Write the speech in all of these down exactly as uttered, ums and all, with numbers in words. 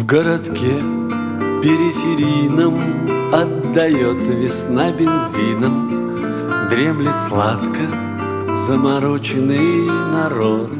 городке периферийном отдает весна бензином, дремлет сладко замороченный народ.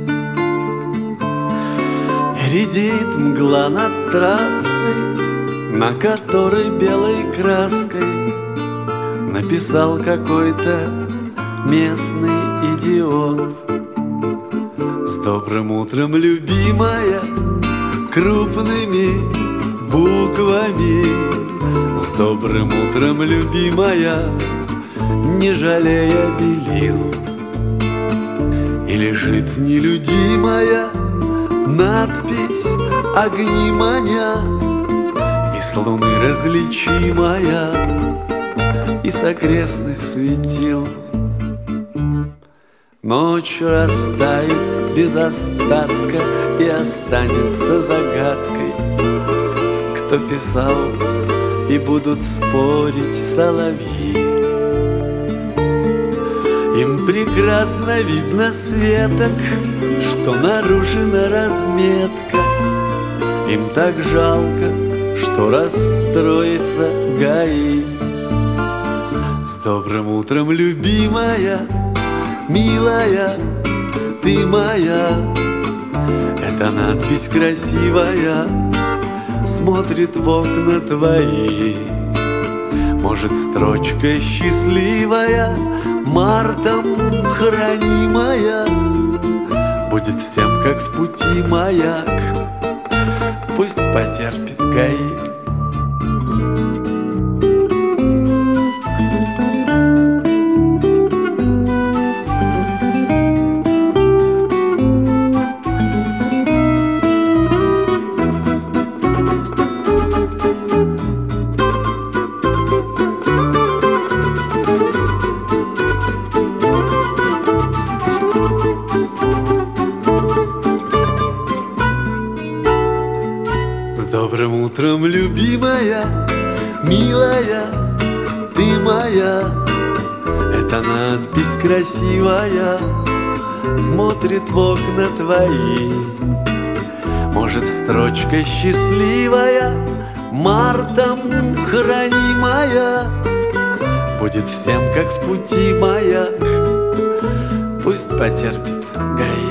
Редеет мгла над трассой, на которой белой краской написал какой-то местный идиот. С добрым утром, любимая, крупными буквами. С добрым утром, любимая, не жалея белил. И лежит нелюдимая надпись огни маня, и с луны различимая, и с окрестных светил. Ночь растает без остатка и останется загадкой, кто писал, и будут спорить соловьи. Им прекрасно видно с веток, что нарушена разметка. Им так жалко, что расстроится ГАИ. С добрым утром, любимая, милая, ты моя. Эта надпись красивая смотрит в окна твои. Может, строчка счастливая, мартом хранимая, будет всем, как в пути маяк. Пусть потерпит ГАИ. С добрым утром, любимая, милая, ты моя. Эта надпись красивая смотрит в окна твои. Может, строчка счастливая, мартом хранимая, будет всем, как в пути маяк. Пусть потерпит ГАИ.